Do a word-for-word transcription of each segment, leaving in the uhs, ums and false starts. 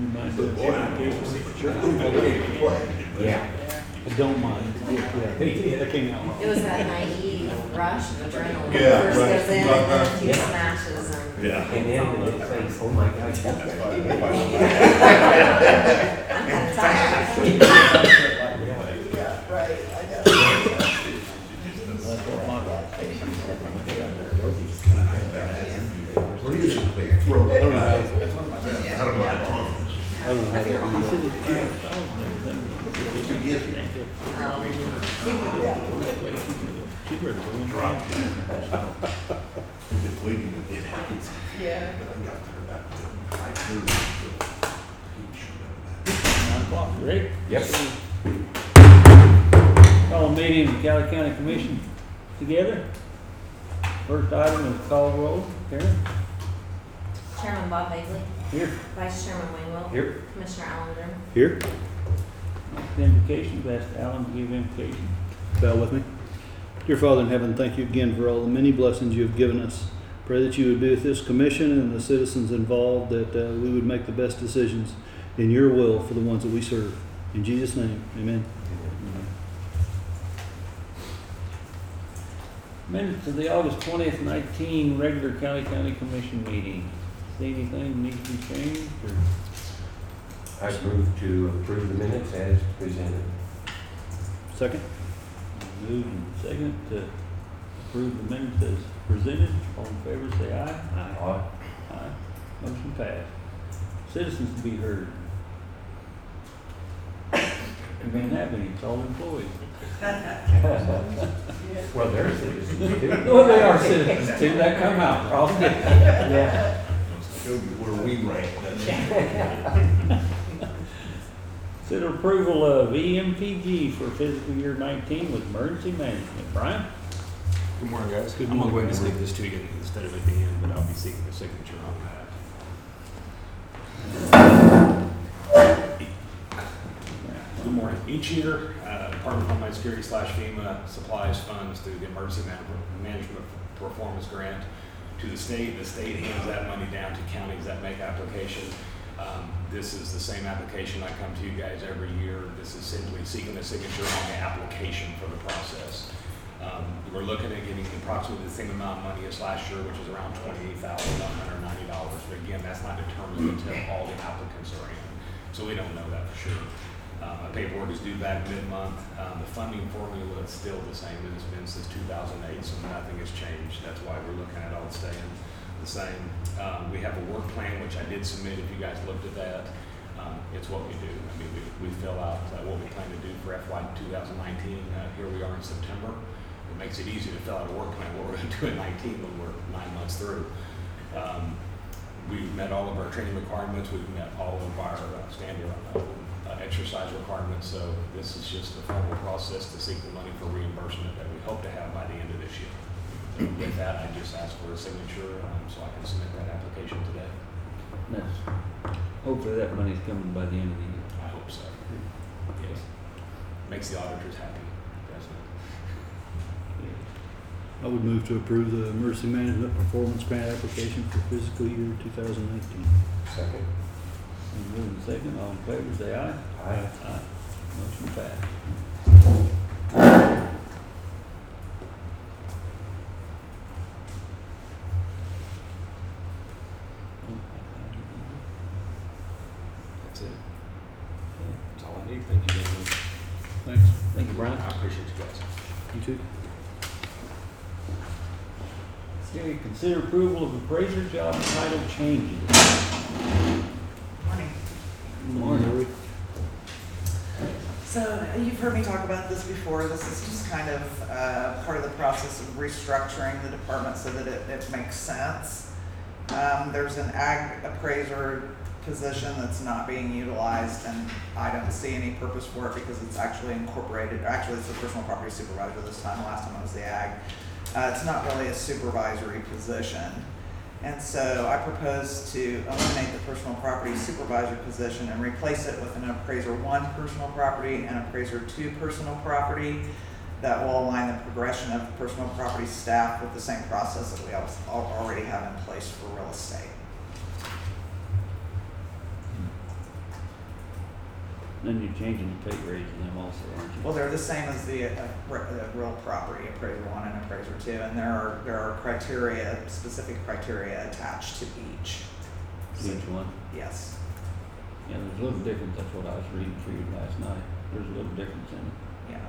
You mind doing Boy, I certification? Sure. Yeah. I don't mind. Yeah, yeah, that came out wrong. It was that naive rush of adrenaline. when Yeah, First right. goes in and then two Yeah. smashes and. Yeah. And then when it says, oh my gosh. I'm kind of tired. Yeah, right, I know. That's what my wife said. What do you think? Throw that out. Out of my arms. I don't know how that works. Waiting, it happens. Yeah. But I got there about five thirty. Nine o'clock, ready? Yep. Call a meeting of the Cali County Commission together. First item is call roll. Karen? Chairman Bob Bagley, Here. Vice Chairman Wayne Wilk. Here. Commissioner Allen Grimm. Here, The invocation, ask Alan to give invocation. bow with me. Dear Father in heaven, thank you again for all the many blessings you have given us. Pray that you would be with this commission and the citizens involved, that uh, we would make the best decisions in your will for the ones that we serve. In Jesus' name, amen. Minutes of the August twentieth, nineteen regular Cali County Commission meeting. See anything needs to be changed or? I move to approve the minutes as presented. Second? Moved and second to approve the minutes as presented. All in favor, say aye. Aye. Aye. Motion passed. Citizens to be heard. We don't have any, it's all employees. Well, they're citizens too. Well, they are citizens too, that come out, probably. Yeah. Show you where we rank. Consider approval of E M P G for fiscal year nineteen with emergency management. Brian? Good morning, guys. Good I'm going to go morning. ahead and stick this to you instead of at the end, but I'll be seeking a signature on that. Good morning. Each year, uh, Department of Homeland Security slash FEMA supplies funds through the Emergency Man- Management Performance Grant to the state. The state hands that money down to counties that make application. Um, this is the same application. I come to you guys every year. This is simply seeking a signature on the application for the process. Um, we're looking at getting approximately the same amount of money as last year, which is around twenty-eight thousand one hundred ninety dollars. But again, that's not determined until all the applicants are in. So we don't know that for sure. Uh, my paperwork is due back mid-month. Um, the funding formula is still the same as it's been since two thousand eight, so nothing has changed. That's why we're looking at all staying the same. Um, we have a work plan, which I did submit if you guys looked at that. Um, it's what we do. I mean, we, we fill out uh, what we plan to do for F Y twenty nineteen. Uh, here we are in September. It makes it easy to fill out a work plan, what we're going to do in nineteen when we're nine months through. Um, we've met all of our training requirements. We've met all of our uh, standard uh, uh, exercise requirements. So this is just a formal process to seek the money for reimbursement that we hope to have by the end of this year. So with that, I just asked for a signature um, so I can submit that application today. That's, hopefully that money's coming by the end of the year. I hope so. Yes. Makes the auditors happy, doesn't it? I would move to approve the emergency management performance grant application for fiscal year two thousand nineteen. Second. Moved and second, all in favor, say aye. Aye. Aye. Motion passed. That's it. That's all I need. Thank you very much. Thanks. Thank you, Brian. I appreciate you guys. You too. Okay, consider approval of appraiser job title changes. Morning. Good morning. So you've heard me talk about this before. This is just kind of uh, part of the process of restructuring the department so that it, it makes sense. Um, there's an ag appraiser position that's not being utilized, and I don't see any purpose for it because it's actually incorporated. Actually, it's the personal property supervisor this time. Last time it was the ag. Uh, it's not really a supervisory position. And so I propose to eliminate the personal property supervisor position and replace it with an appraiser one personal property and appraiser two personal property that will align the progression of personal property staff with the same process that we al- already have in place for real estate. Then you're changing the pay grades in them also, aren't you? Well, they're the same as the, uh, re- the real property appraiser one and appraiser two, and there are, there are criteria, specific criteria attached to each. So, Each one? yes. Yeah, there's a little difference, that's what I was reading for you last night. There's a little difference in it. Yeah.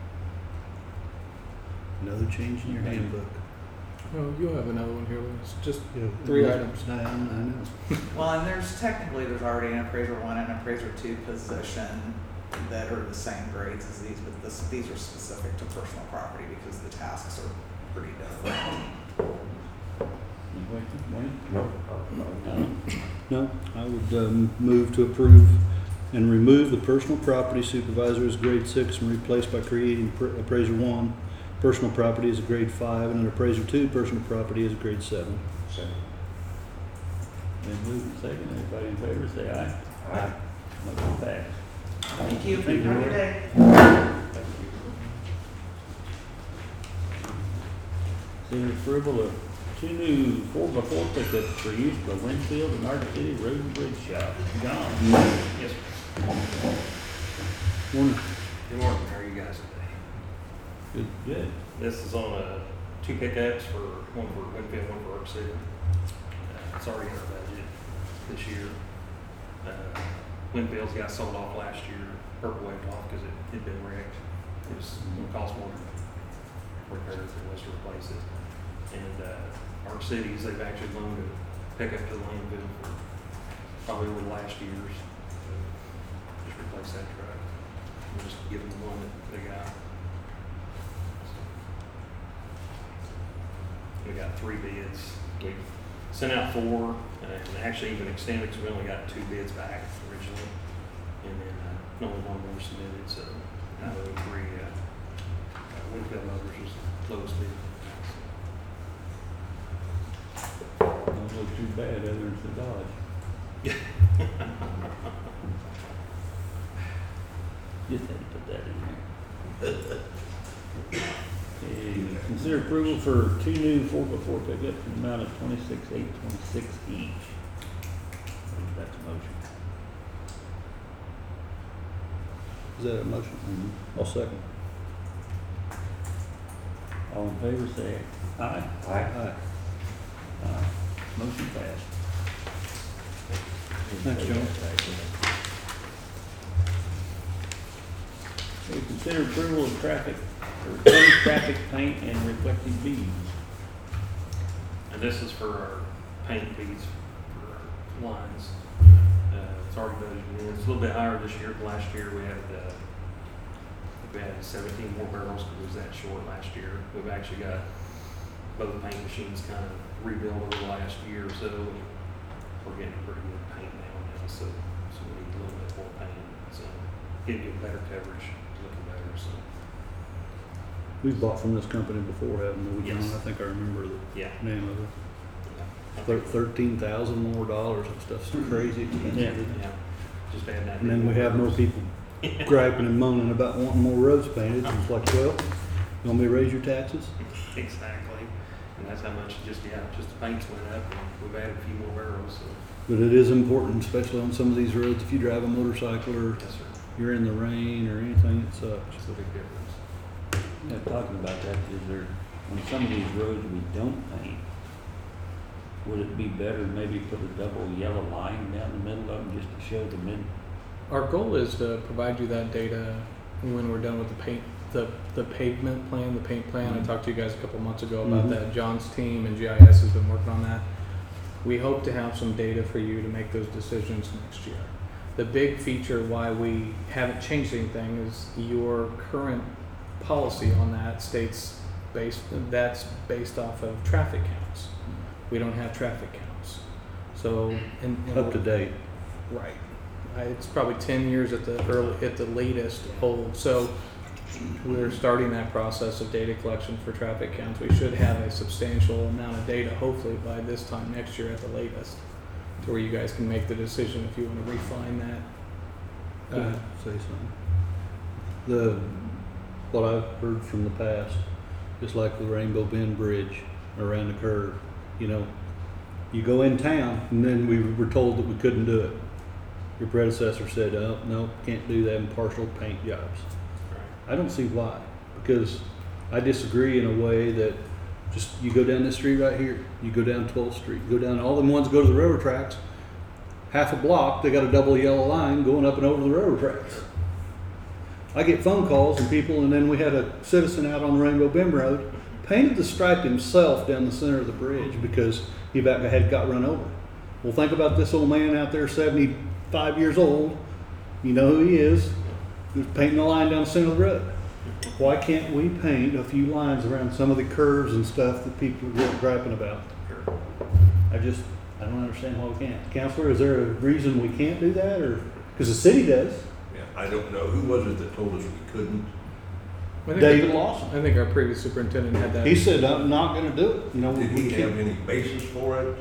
Another change in your handbook. Oh, you'll have another one here, Louis. Just Yeah. three items. I, I know. Well, and there's technically, there's already an appraiser one and appraiser two position that are the same grades as these, but this, these are specific to personal property because the tasks are pretty different. You wait, Wayne? No, uh, no. No? No, I would um, move to approve and remove the personal property supervisor as grade six and replace by creating pr- appraiser one, personal property as a grade five, and an appraiser two, personal property as a grade seven. Second. Then move and second, everybody in favor, say aye. Aye. Motion passed. Thank you. Thank you, Have a Lord. good day. Consider approval of two new four by four pickups for use by Winfield and Arc City Road and Bridge Shop. John? Yes, sir. Morning. Good morning, how are you guys today? Good, good. This is on uh, two pickups for, one for Winfield, one for Arc City. Uh, It's already in our budget this year. Uh, Winfield's got sold off last year, purple waved off because it had been wrecked. It was gonna cost more to repair it than it was to replace it. And uh, Arc Cities, they've actually loaned a pickup to landfill for probably over the last years. So just replace that truck. We'll just give them the one that they got. We got three bids. We sent out four, and actually even extended because we only got two bids back originally. And then uh, only one more submitted, so out of the three, uh, uh, Winfield Motors was the lowest bid. Don't look too bad other than the Dodge. Just had to put that in there. Okay, consider approval for two new four by four pickups in the amount of twenty-six eight twenty-six each. That's a motion. Is that a motion? Mm-hmm. I'll second. All in favor, say aye. Aye. Aye. Aye. Motion passed. Thanks, John. We consider approval of traffic, or paint, traffic paint and reflective beads. And this is for our paint beads for our lines. Uh, it's already budgeted in. It's a little bit higher this year than last year. We had, uh, we had seventeen more barrels because it was that short last year. We've actually got both paint machines kind of rebuilt over the last year or so. We're getting pretty good paint now, now so, so we need a little bit more paint. So getting you better coverage, looking better, so, We've bought from this company before, haven't we, John? Yes. I think I remember the yeah. name of it. yeah. Thir- Thirteen thousand more dollars and stuff's crazy expensive. Yeah. Yeah, just add that. And then we have more people griping and moaning about wanting more roads painted. It's like, well, you want me to raise your taxes? Exactly, and that's how much, just, yeah, just the paints went up, and we've added a few more barrels, so, But it is important, especially on some of these roads, if you drive a motorcycle or yes, sir, you're in the rain or anything, it sucks. it's a big difference. Yeah, talking about that, is there, on some of these roads we don't paint, would it be better to maybe put a double yellow line down the middle of them just to show the mid? Our goal is to provide you that data when we're done with the paint, the, the pavement plan, the paint plan. I talked to you guys a couple months ago about Mhm. that. John's team and G I S has been working on that. We hope to have some data for you to make those decisions next year. The big feature why we haven't changed anything is your current policy on that states based, that's based off of traffic counts. We don't have traffic counts. So, and, and Up to date. right. I- It's probably ten years at the early, at the latest old. So we're starting that process of data collection for traffic counts. We should have a substantial amount of data, hopefully by this time next year at the latest, to where you guys can make the decision if you want to refine that. Go Uh, ahead, say something. The, what I've heard from the past, just like the Rainbow Bend Bridge around the curve, you know, you go in town and then we were told that we couldn't do it. your predecessor said, oh, no, can't do that in partial paint jobs. Right. I don't see why, because I disagree in a way that just, you go down this street right here, you go down twelfth street, go down, all them ones go to the railroad tracks, half a block, they got a double yellow line going up and over the railroad tracks. I get phone calls and people, and then we had a citizen out on the Rainbow Bend Road, painted the stripe himself down the center of the bridge because he about had got run over. Well, think about this old man out there, seventy-five years old, you know who he is, who's painting a line down the center of the road. Why can't we paint a few lines around some of the curves and stuff that people are griping about? Sure. I just, I don't understand why we can't. Counselor, is there a reason we can't do that, or, because the city does? Yeah, I don't know, who was it that told us we couldn't? I think- David Lawson. I think our previous superintendent had that. He said, I'm not gonna do it, you know. Did we he can't. have any basis for it?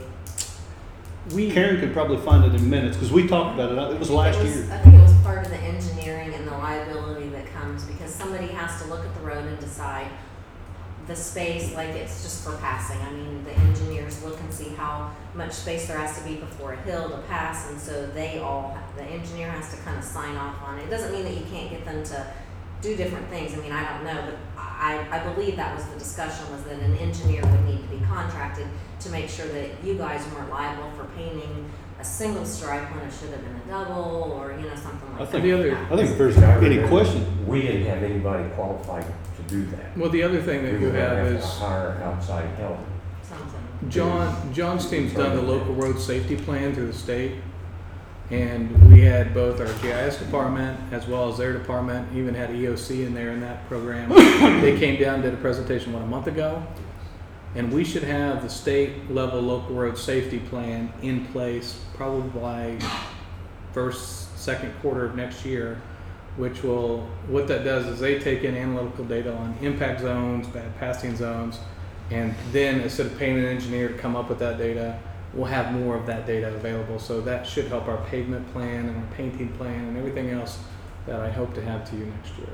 We, Karen could probably find it in minutes, because we talked about it, it was last It was- year. I think it was part of the engineering and the liability that comes because somebody has to look at the road and decide the space, like it's just for passing. I mean, the engineers look and see how much space there has to be before a hill to pass, and so they all, the engineer has to kind of sign off on it. It doesn't mean that you can't get them to do different things. I mean, I don't know, but I, I believe that was the discussion, was that an engineer would need to be contracted to make sure that you guys weren't liable for painting a single stripe when it should have been a double, or, you know, something like I that. think- the other, I think if there's any question, We didn't have anybody qualified to do that. well, the other thing We that you were gonna have to is hire outside help. Something. John, John's team's done the local road safety plan through the state. And we had both our G I S department as well as their department, even had E O C in there in that program. They came down, did a presentation, what, a month ago? And we should have the state level local road safety plan in place probably by first, second quarter of next year, which will, what that does is they take in analytical data on impact zones, bad passing zones, and then instead of paying an engineer to come up with that data, we'll have more of that data available. So that should help our pavement plan and our painting plan and everything else that I hope to have to you next year.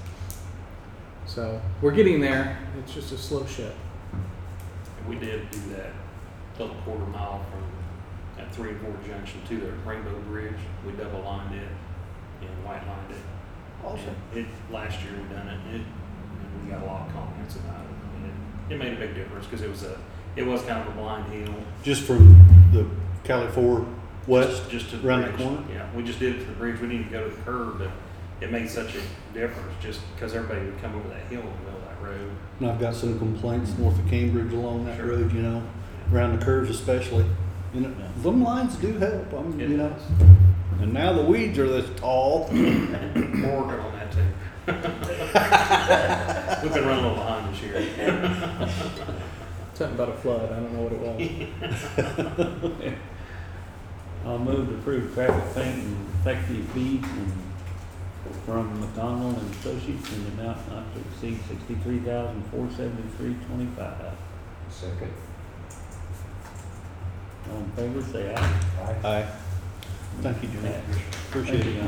So we're getting there. It's just a slow ship. We did do that little quarter mile from at three and four junction to the Rainbow Bridge. We double lined it and white lined it. Awesome. And It, last year we done it, it, and we got a lot of comments about it. I mean, it, it made a big difference because it was a, it was kind of a blind hill. just from the Cali four west, Just, just to the around the bridge. corner? Yeah, we just did it to the bridge. We didn't even go to the curb, but it made such a difference just because everybody would come over that hill in the middle of that road. And I've got some complaints north of Cambridge along that Sure. road, you know, around the curves especially. You know, them lines do help, I mean, It you know. does. And now the weeds are this tall. We're working on that too. We've been running a little behind this year. Something about a flood. I don't know what it was. I'll move to approve traffic paint and effective fees and from McDonald and Associates in the amount not to exceed sixty-three thousand four seventy-three twenty-five. Second. All in favor, say aye. Aye. Aye. Thank you, Jeanette. Appreciate it.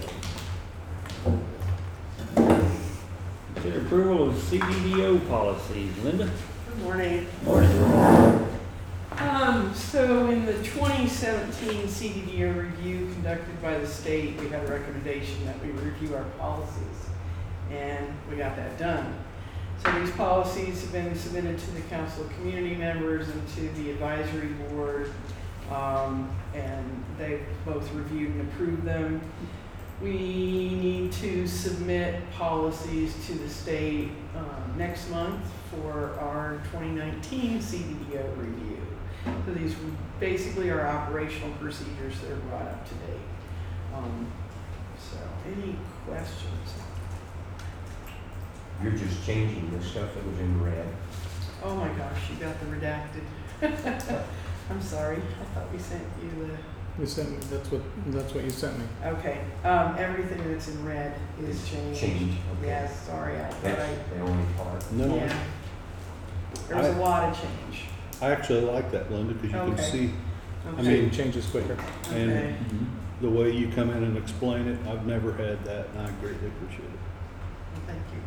Consider approval of C D D O policies. Linda? Good morning. Morning. Um, so in the twenty seventeen C D D O review conducted by the state, we had a recommendation that we review our policies, and we got that done. So these policies have been submitted to the Council of Community Members and to the Advisory Board, um, and they've both reviewed and approved them. We need to submit policies to the state um, next month for our twenty nineteen C D D O review. So these basically are operational procedures that are brought up to date. Um, so, any questions? You're just changing the stuff that was in red. Oh my gosh, you got the redacted. I'm sorry, I thought we sent you the. You sent me, that's what, that's what you sent me. Okay, um, everything that's in red is changed. Changed, okay. Yes, sorry, I thought I, That's the only part. No, yeah. There's I- a lot of change. I actually like that, Linda, because you can Okay. see Okay. I mean, Changes quicker. and- Okay. the way you come in and explain it. I've never had that, and I greatly appreciate it. Well, thank you.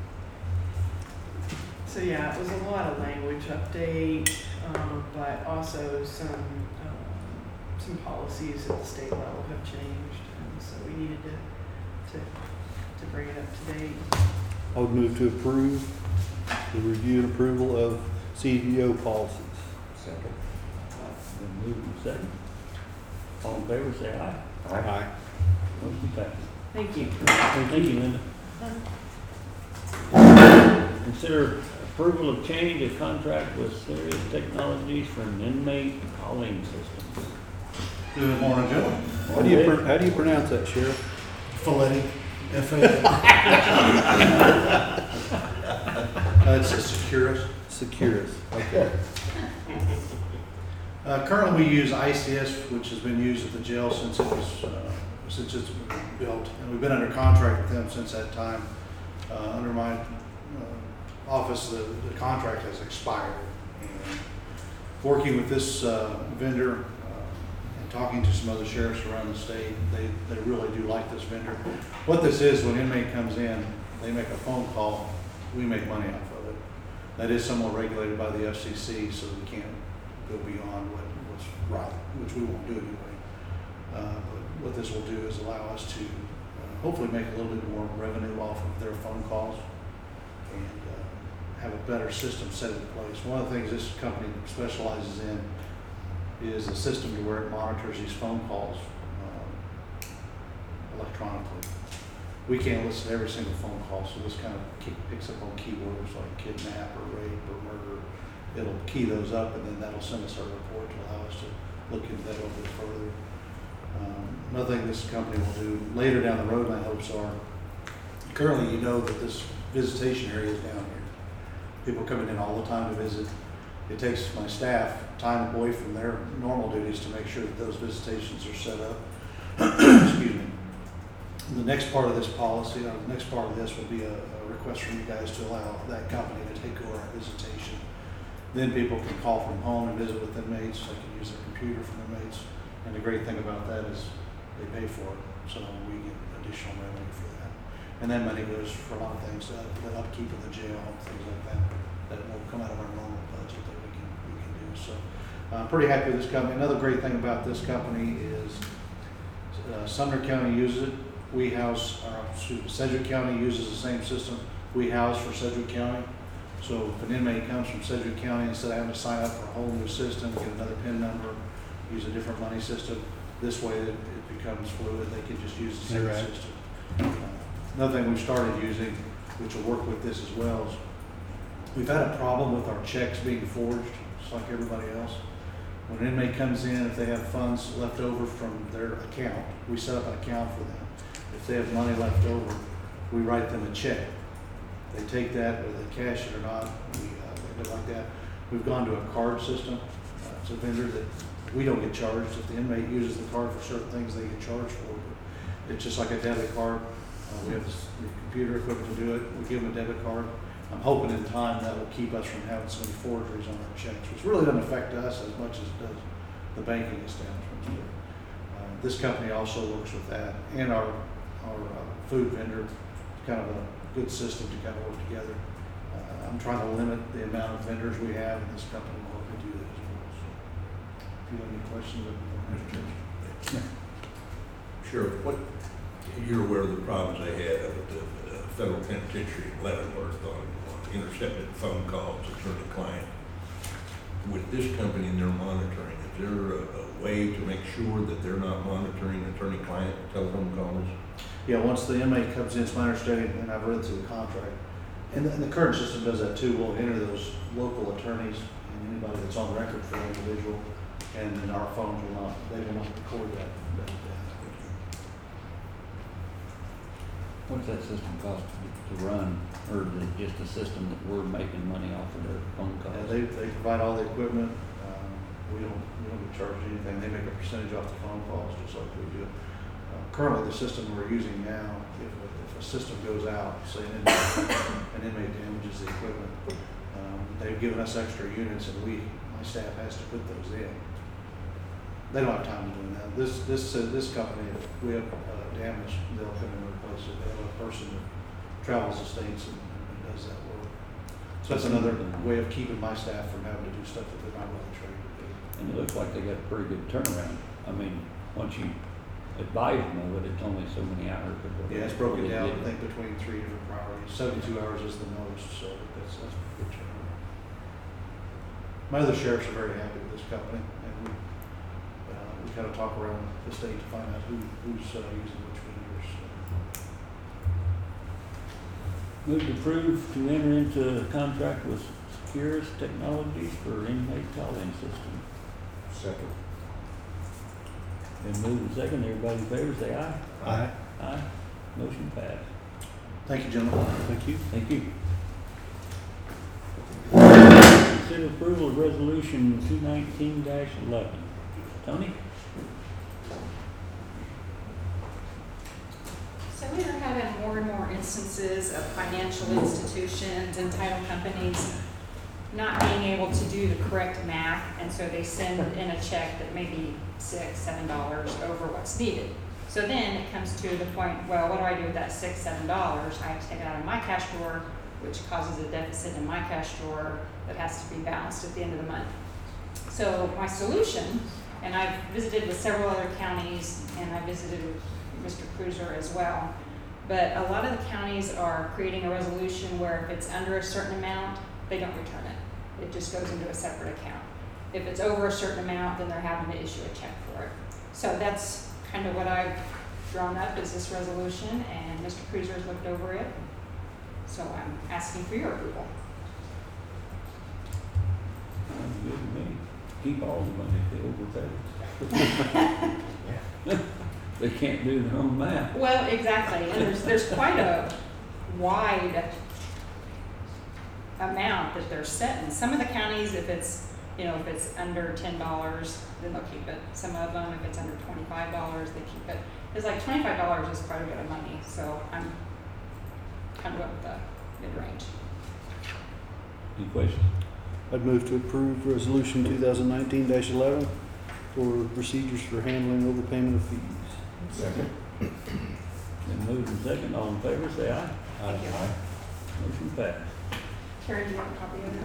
So yeah, it was a lot of language update, um, but also some, um, some policies at the state level have changed. to bring it up to date. I would move to approve the review and approval of C D O policies. Second. Been moved and second. All in favor, say aye. Aye. Motion passes. Thank you. Thank you, Linda. Consider approval of change of contract with Sirius Technologies for an inmate calling system. Good morning, Joe. How do you, pr- how do you pronounce that, Sheriff? Folletti, F A. Uh, It's a Securus. Securus. Okay. Uh, Currently, we use I C S, which has been used at the jail since it was, uh, since it's been built. And we've been under contract with them since that time. Uh, Under my uh, office, the the contract has expired. And working with this uh, vendor uh, and talking to some other sheriffs around the state, they, they really do like this vendor. What this is, when an inmate comes in, they make a phone call, we make money off of it. That is somewhat regulated by the F C C, so we can't go beyond what, what's right, which we won't do anyway. Uh, but what this will do is allow us to uh, hopefully make a little bit more revenue off of their phone calls and uh, have a better system set in place. One of the things this company specializes in is a system to where it monitors these phone calls uh, electronically. We can't listen to every single phone call, so this kind of key, picks up on keywords like kidnap or rape or murder. It'll key those up, and then that'll send us a report to allow us to look into that a little bit further. Um, another thing this company will do later down the road, my hopes are, currently you know that this visitation area is down here. People are coming in all the time to visit. It takes my staff time away from their normal duties to make sure that those visitations are set up. Excuse me. The next part of this policy, or the next part of this will be a, a request from you guys to allow that company to take over our visitation. Then people can call from home and visit with inmates. They can use their computer from inmates. And the great thing about that is they pay for it, so we get additional revenue for that. And that money goes for a lot of things, uh, the upkeep of the jail, things like that, that will come out of our normal budget that we can we can do. So I'm pretty happy with this company. Another great thing about this company is uh, Sumner County uses it. We house, or excuse me, Sedgwick County uses the same system we house for Sedgwick County. So if an inmate comes from Sedgwick County, instead of having to sign up for a whole new system, get another PIN number, use a different money system, this way it, it becomes fluid. They can just use the same Right. system. Uh, another thing we've started using, which will work with this as well, is we've had a problem with our checks being forged, just like everybody else. When an inmate comes in, if they have funds left over from their account, we set up an account for them. If they have money left over, we write them a check. They take that, whether they cash it or not, we, uh, they do it like that. We've gone to a card system. Uh, it's a vendor that we don't get charged. If the inmate uses the card for certain things, they get charged for it. But it's just like a debit card. Uh, we have this, the computer equipment to do it. We give them a debit card. I'm hoping in time that will keep us from having so many forgeries on our checks, which really doesn't affect us as much as it does the banking establishments. But, uh, this company also works with that, and our our uh, food vendor. It's kind of a good system to kind of work together. Uh, I'm trying to limit the amount of vendors we have, and this company will help me do that as well. So, if you have any questions, I'd be happy to. Sheriff, what, you're aware of the problems they had up at the uh, federal penitentiary in Leavenworth on, on intercepted phone calls, attorney-client. With this company and their monitoring, is there a, a way to make sure that they're not monitoring attorney-client telephone calls? Yeah, once the inmate comes in, it's my understanding, and I've read through the contract, and the, and the current system does that too. We'll enter those local attorneys and anybody that's on record for an individual, and then our phones will not, they will not record that. that, that. What's that system cost to, to run, or is it just a system that we're making money off of their phone calls? Yeah, they, they provide all the equipment. Um, we don't we don't get charged anything. They make a percentage off the phone calls, just like we do. Uh, currently, the system we're using now, if a, if a system goes out, say an inmate, an inmate damages the equipment, um, they've given us extra units, and we, my staff has to put those in. They don't have time to do that. This this uh, this company, if we have uh, damage, they'll come in and replace it. They have a person that travels the states and, and does that work. So that's another way of keeping my staff from having to do stuff that they're not really trained to do. And it looks like they got a pretty good turnaround. I mean, once you advised them of it, it's only so many hours. or whatever Yeah, it's broken they down, did I it. think, between three different priorities. Seventy-two hours is the most, so that's, that's a good job. My other sheriffs are very happy with this company, and we, uh, we kind of talk around the state to find out who, who's uh, using which vendors. so. Move to approve to enter into a contract with Securus Technologies for inmate calling system. Second. Been moved and second, everybody in favor, say aye. Aye. Aye. Motion passed. Thank you, gentlemen. Thank you. Thank you. Consider approval of resolution two nineteen eleven. Tony? So we are having more and more instances of financial institutions and title companies not being able to do the correct math, and so they send in a check that may be six, seven dollars over what's needed. So then it comes to the point, well, what do I do with that six, seven dollars? I have to take it out of my cash drawer, which causes a deficit in my cash drawer that has to be balanced at the end of the month. So my solution, and I've visited with several other counties, and I visited with Mister Cruiser as well, but a lot of the counties are creating a resolution where if it's under a certain amount, they don't return it. It just goes into a separate account. If it's over a certain amount, then they're having to issue a check for it. So that's kind of what I've drawn up is this resolution, and Mister Cruiser's looked over it. So I'm asking for your approval. Sounds good to me. Keep all the money if they overpay. They can't do their own math. Well, exactly, and there's, there's quite a wide amount that they're setting. Some of the counties, if it's, you know, if it's under ten dollars, then they'll keep it. Some of them, if it's under twenty-five dollars, they keep it. It's like twenty-five dollars is quite a bit of money, so I'm kind of up the mid-range. Any questions? I'd move to approve resolution two thousand nineteen eleven for procedures for handling overpayment of fees. Second. Been moved and second, all in favor, say aye. Thank you. Motion passed. Karen, do you want a copy of that?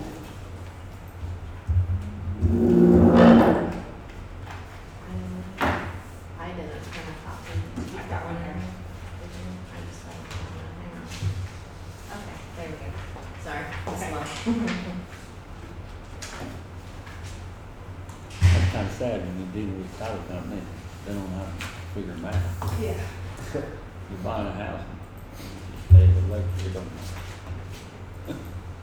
I didn't print a copy. I've got one here. Did you? I just saw it. Hang on. Okay, there we go. Sorry, Okay. slow. That's kind of sad when you deal with title company, they don't have to figure math. Yeah. You're buying a house, and you just pay the lake, you don't know.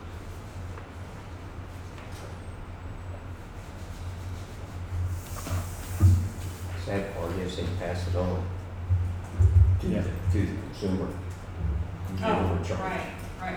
Sad part is they pass it on to Yeah. the, to the consumer. You get Oh, overcharged. right, right.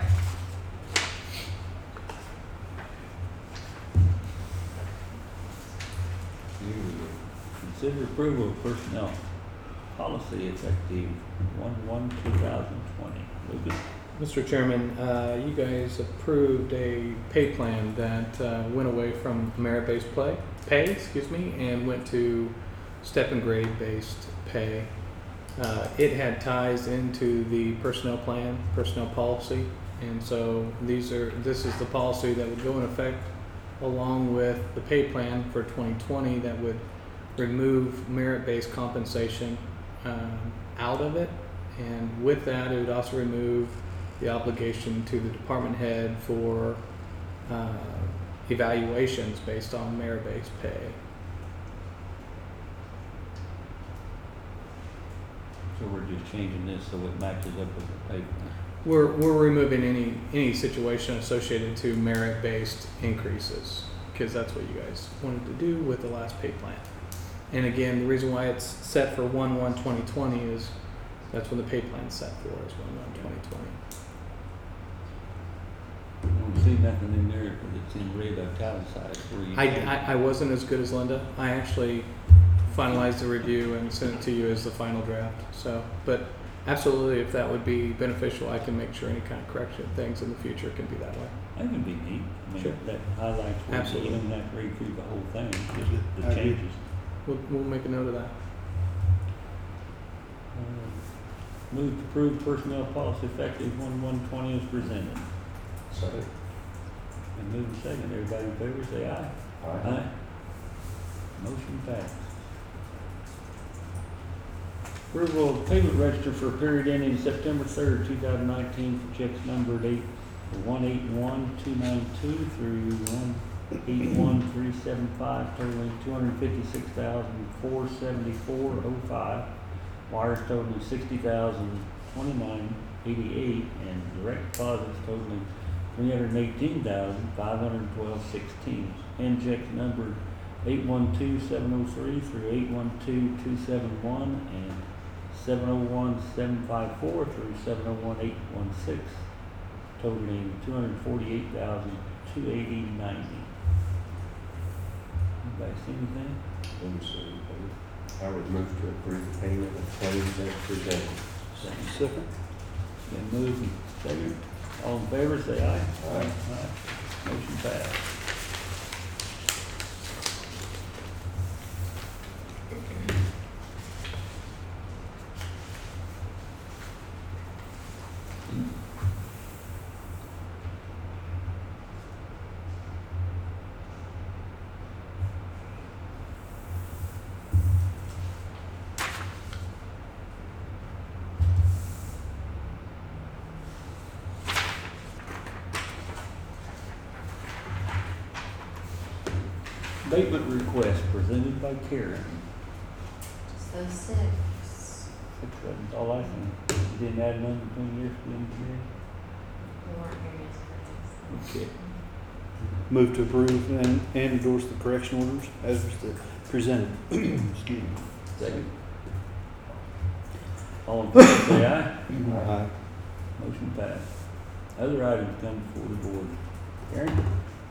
Consider approval of personnel policy effective one one two thousand twenty. Lucas? Mister Chairman, uh, you guys approved a pay plan that uh, went away from merit-based play, pay, excuse me, and went to step and grade-based pay. Uh, it had ties into the personnel plan, personnel policy, and so these are this is the policy that would go in effect along with the pay plan for twenty twenty that would remove merit-based compensation um, out of it, and with that, it would also remove the obligation to the department head for uh, evaluations based on merit-based pay. So we're just changing this so it matches up with the pay plan. We're, we're removing any, any situation associated to merit-based increases, because that's what you guys wanted to do with the last pay plan. And again, the reason why it's set for one one twenty twenty is that's when the pay plan's set for, is one one twenty twenty. I don't see nothing in there because it's in red italicized where you. I, can- I, I wasn't as good as Linda. I actually finalized the review and sent it to you as the final draft. So, but absolutely, if that would be beneficial, I can make sure any kind of correction things in the future can be that way. That can be neat. I mean, Sure. that highlights where you Absolutely. don't have to read through the whole thing, just I the agree. changes. We'll, we'll make a note of that. Uh, Move to approve personnel policy effective one one twenty as presented. Second. And move to second. Everybody in favor, say aye. Aye. Motion passed. Approval of payment register for a period ending September third, two thousand nineteen for checks numbered eight, one eight one two nine two through one eight one three seven five totaling two hundred fifty-six thousand four seventy-four oh five. Wires totaling sixty thousand twenty-nine eighty-eight and direct deposits totaling three hundred eighteen thousand five hundred twelve sixteen. And checks numbered eight one two seven oh three through eight one two two seven one and seven oh one seven five four through seven oh one eight one six, totaling two hundred forty-eight thousand two hundred eighty ninety. Anybody see anything? Let me see. I would move to approve the payment of claims as presented. Second. Second. Been moved and seconded. All in favor, say aye. Aye. Aye. Motion passed. Abatement request presented by Karen. Just those six. Six of all I can. You didn't add none between yours and We weren't here yesterday. Okay. Move to approve and, and endorse the correction orders as presented. Excuse me. Second. All in favor, say aye. Aye. Motion passed. Other items come before the board. Karen?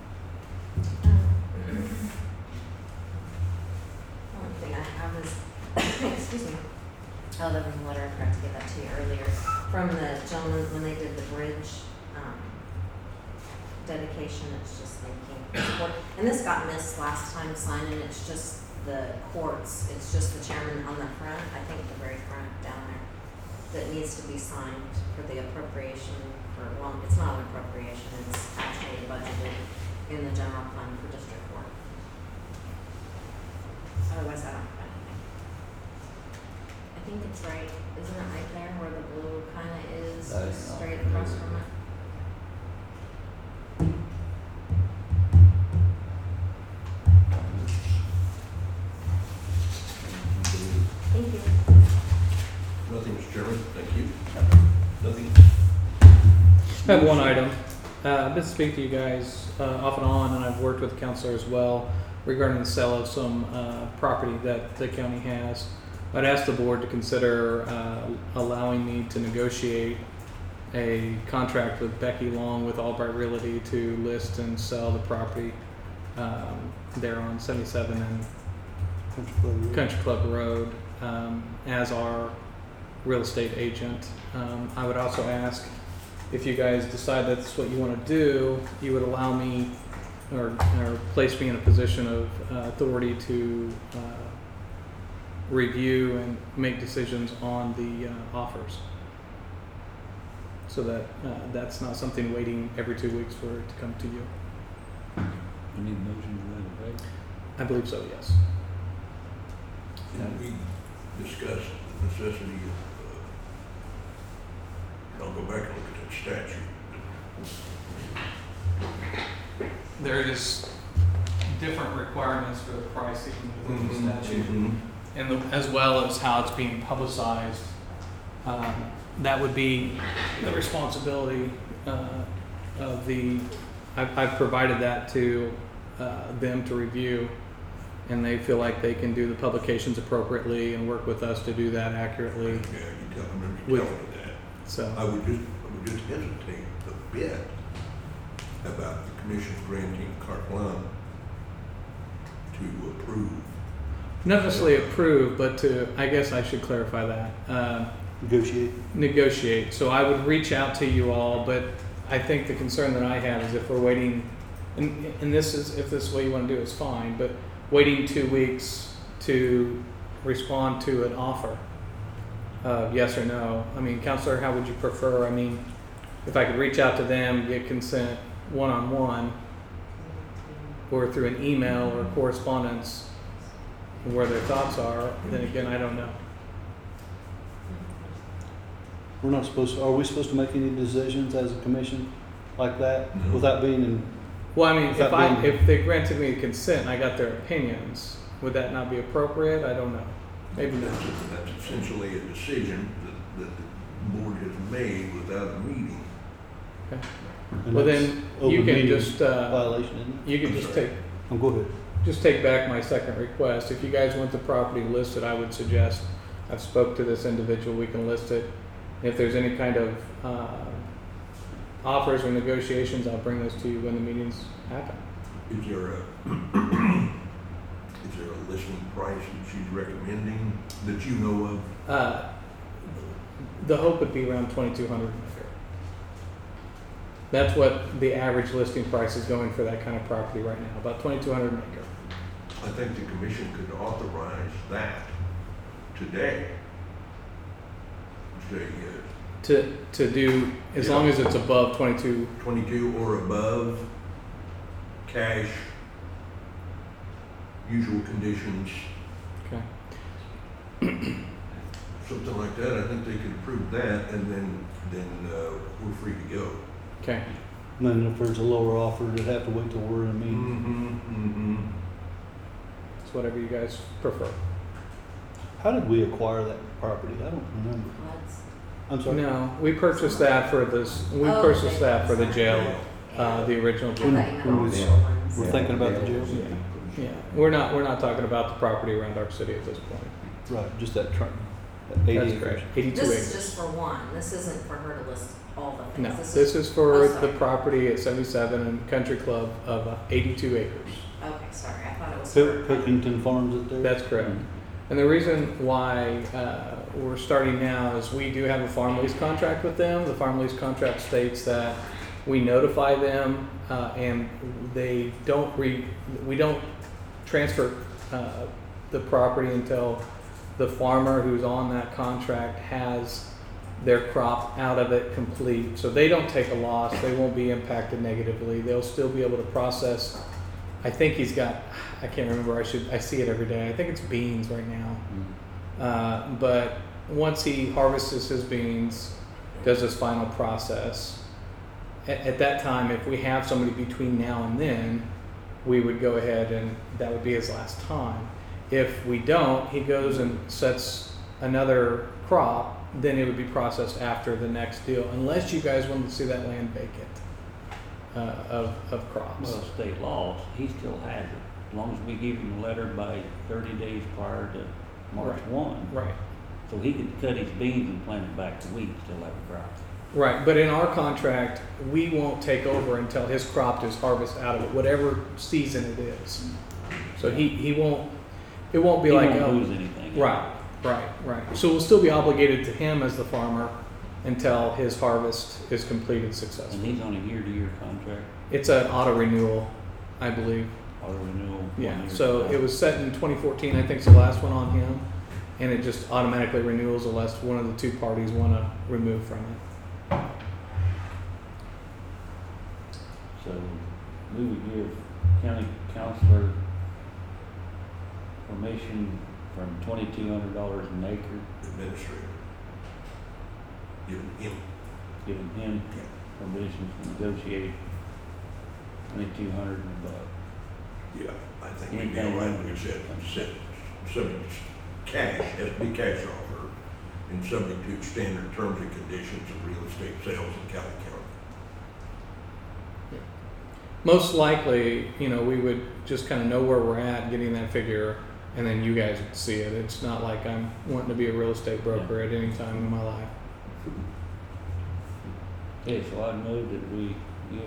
One thing I have is, excuse me, oh, there was a letter, I forgot to give that to you earlier, from the gentleman when they did the bridge, um, dedication, it's just thanking, and this got missed last time signing, it's just the courts, it's just the chairman on the front, I think the very front down there, that needs to be signed for the appropriation, for, well, it's not an appropriation, it's actually budgeted in the general fund for District Court. Otherwise, I don't have anything. I think it's right, isn't it right there where the blue kinda is, That is just not straight blue. across from it? Thank you. Nothing, Mister Chairman, thank you. Nothing. I have one item. Uh, I've been speaking to you guys uh, off and on, and I've worked with the counselor as well regarding the sale of some uh, property that the county has. I'd ask the board to consider uh, allowing me to negotiate a contract with Becky Long with Albright Realty to list and sell the property um, there on seventy-seven and Country Club Road. Country Club Road um, as our real estate agent. Um, I would also ask if you guys decide that's what you want to do, you would allow me or, or place me in a position of uh, authority to uh, review and make decisions on the uh, offers. So that uh, that's not something waiting every two weeks for it to come to you. You need a motion to that effect? I believe so, yes. Can we discuss the necessity of, uh, I'll go back and look at that statute. There is different requirements for the pricing within the statute, and the, as well as how it's being publicized. Um, that would be the responsibility uh, of the. I've, I've provided that to uh, them to review, and they feel like they can do the publications appropriately and work with us to do that accurately. Yeah, you tell them, you With- tell them that. So. I would just, I would just hesitate a bit about the commission granting carte blanche to approve. Not necessarily approve, but to, I guess I should clarify that. Um, Negotiate. negotiate. So I would reach out to you all, but I think the concern that I have is if we're waiting, and, and this is, if this is what you want to do, is fine, but waiting two weeks to respond to an offer, uh, yes or no. I mean, Counselor, how would you prefer? I mean, if I could reach out to them, get consent one-on-one, or through an email or correspondence, where their thoughts are, then again, I don't know. We're not supposed, to- are we supposed to make any decisions as a commission like that No. without being in? Well, I mean, if Without I, being- if they granted me consent and I got their opinions, would that not be appropriate? I don't know. Maybe not. That's, that's essentially a decision that, that the board has made without a meeting. and Well, that's then you open can meeting just, uh, Violation, isn't you can I'm just sorry. take, it? Oh, go ahead. just take back my second request. If you guys want the property listed, I would suggest, I've spoke to this individual, we can list it. If there's any kind of, uh, offers or negotiations, I'll bring those to you when the meetings happen. Is there a, is there a listing price that she's recommending that you know of? Uh, the hope would be around twenty-two hundred an acre. That's what the average listing price is going for that kind of property right now, about twenty-two hundred an acre. I think the commission could authorize that today. Say, uh, To, to do, as long as it's above twenty-two, twenty-two or above, cash, usual conditions, okay. something like that. I think they could approve that, and then, then, uh, we're free to go. Okay. And then if there's a lower offer, they'd have to wait till we're in a meeting. Mm-hmm, mm-hmm. It's whatever you guys prefer. How did we acquire that property? I don't remember. Floods. I'm sorry. No, we purchased that for this, we Oh, purchased okay. that for the jail, uh, the original I jail. thought you meant When all we- the other ones. We're thinking about the jail? Yeah, we're not, we're not talking about the property around our city at this point. Right, just that tr- that eighty That's acres. correct, eighty-two This is acres. just for one, this isn't for her to list all the No, things. this is for oh, the sorry. property at seventy-seven and Country Club of uh, eighty-two acres. Okay, sorry, I thought it was Pick- for. Pickington Farms up there? That's correct. And the reason why uh, we're starting now is we do have a farm lease contract with them. The farm lease contract states that we notify them uh, and they don't re, we don't transfer uh, the property until the farmer who's on that contract has their crop out of it complete. So they don't take a loss, they won't be impacted negatively. They'll still be able to process. I think he's got, I can't remember, I should, I see it every day. I think it's beans right now. Uh, but once he harvests his beans, does his final process, at, at that time, if we have somebody between now and then, we would go ahead and that would be his last time. If we don't, he goes and sets another crop, then it would be processed after the next deal, unless you guys wanted to see that land vacant uh, of, of crops. Well, state laws, he still has it, as long as we give him a letter by thirty days prior to March Right. one. Right. So he could cut his beans and plant it back to wheat, still have a crop. Right, but in our contract, we won't take over until his crop is harvested out of it, whatever season it is. So he, he won't, it won't be He like, won't oh, lose anything. right, right, right. So we'll still be obligated to him as the farmer until his harvest is completed And successfully. he's on a year-to-year contract, It's an auto renewal, I believe. auto renewal. one Yeah, year. so it was set in twenty fourteen, I think it's the last one on him, and it just automatically renews unless one of the two parties want to remove from it. So we would give county counselor permission from twenty-two hundred dollars an acre, Administrator. Giving him, giving him permission to negotiate twenty-two hundred and above. yeah, I think we'd be all right, like I said, set, subject to cash, has to be cash offer, and subject to standard terms and conditions of real estate sales in Cali County. Most likely, you know, we would just kind of know where we're at, getting that figure, and then you guys would see it. It's not like I'm wanting to be a real estate broker at any time in my life. Okay, so I move that we give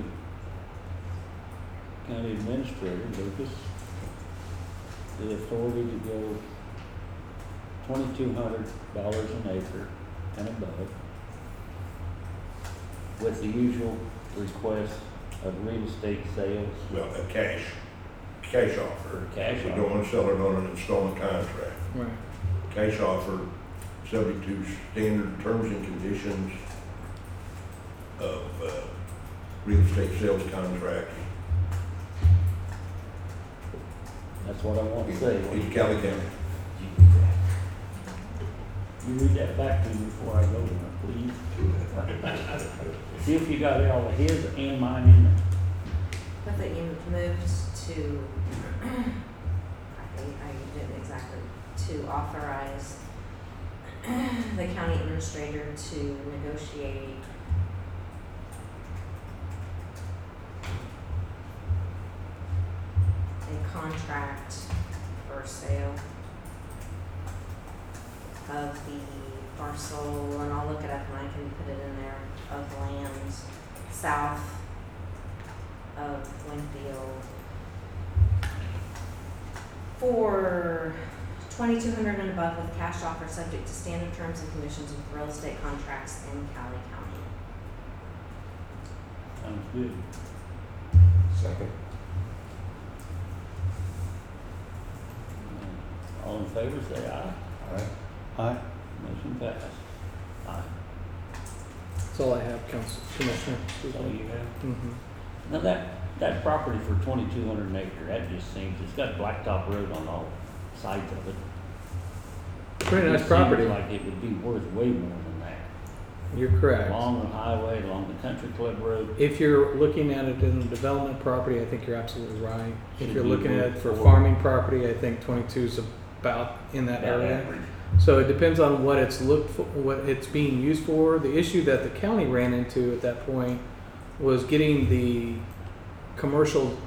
county administrator Lucas the authority to go twenty-two hundred dollars an acre and above with the usual request of real estate sales Well, a cash, cash offer. or cash We offer. don't want to sell it on an installment contract. Right. Cash offer, subject to standard terms and conditions of, uh, real estate sales contract That's what I want to say. in Cali County. You read that back to me before I go there, please. See if you got all of his and mine in there. But that you moved to, I think I didn't exactly, to authorize the county administrator to negotiate a contract for sale of the parcel, and I'll look it up and I can put it in there, of land south of Winfield for twenty-two hundred and above with cash offer subject to standard terms and conditions with real estate contracts in Cali County. Sounds good. Second. All in favor, say aye. Aye. Aye. Motion passed. Aye. That's all I have, Council Commissioner. That's all you have? Mhm. Now that, that property for twenty-two hundred an acre, that just seems, it's got blacktop road on all sides of it. Pretty It nice seems property. like it would be worth way more than that. You're correct. Along the highway, along the country club road. If you're looking at it in a development property, I think you're absolutely right. If Should you're be looking at it worth for four. farming property, I think twenty-two is about in that about area. average. So it depends on what it's looked for, what it's being used for. The issue that the county ran into at that point was getting the commercial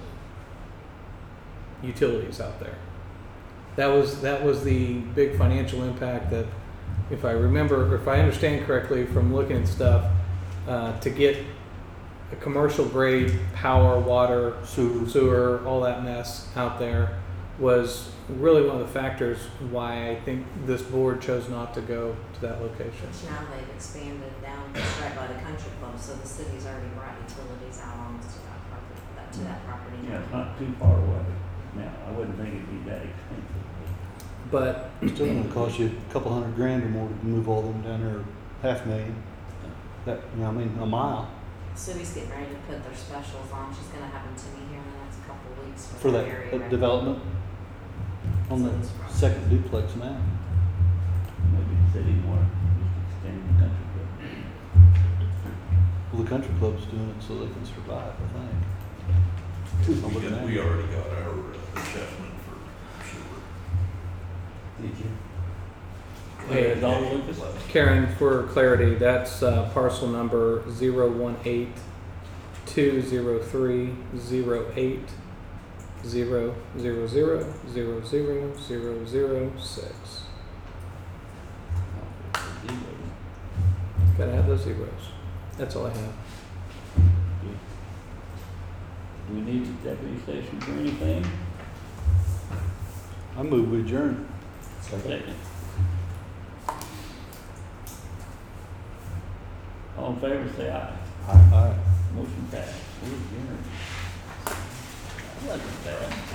utilities out there. That was that was the big financial impact that, if I remember, if I understand correctly from looking at stuff, uh, to get a commercial grade power, water, Sewer. sewer, all that mess out there was really one of the factors why I think this board chose not to go to that location. Which now they've expanded down just right by the country club, so the city's already brought utilities out almost to that property, that, to that property now. Yeah, it's not too far away. Now, I wouldn't think it'd be that expensive. But It's still gonna cost you a couple hundred grand or more to move all them down there, half million. That, you know, I mean, a mile City's getting ready to put their specials on, she's gonna have them to me here in the next couple of weeks for for that that area. uh, right? development on the second duplex now. Maybe the city more, just extend the country club. Well, the country club's doing it so they can survive, I think. I'm We looking got- at we it. already got our uh, assessment for sewer. Did you? Hey, Is all Lucas? Karen, for clarity, that's uh, parcel number zero one eight two zero three zero eight zero zero zero zero zero zero zero six. Gotta have those zeros. That's all I have. Do we need the deputy station for anything? I move we adjourn. Second. All in favor, say aye. Aye. Motion passed. We're adjourned. That wasn't bad.